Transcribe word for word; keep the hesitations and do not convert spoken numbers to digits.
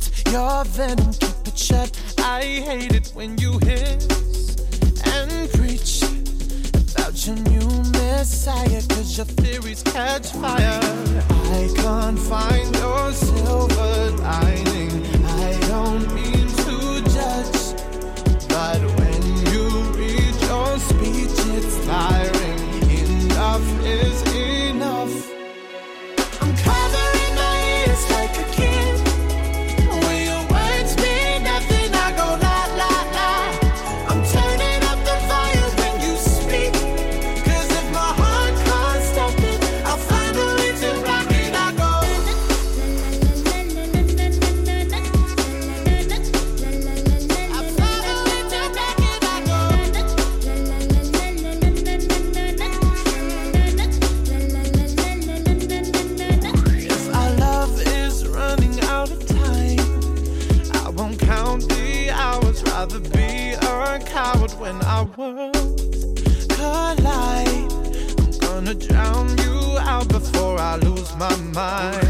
your venom, keep it shut. I hate it when you hiss and preach about your new messiah, cause your theories catch fire. I can't find your silver lining. I don't mean to judge, but when you read your speech, it's tiring. Enough is enough. I'm covering my ears like a kid. When your words mean nothing, I go la la la. I'm turning up the fire when you speak, cause if my heart can't stop it, I'll find a way to rock it. I go I'll find a way to rock it. I go if our love is running out of time, I won't count the hours. Rather be a coward when our worlds collide. I'm gonna drown you out before I lose my mind.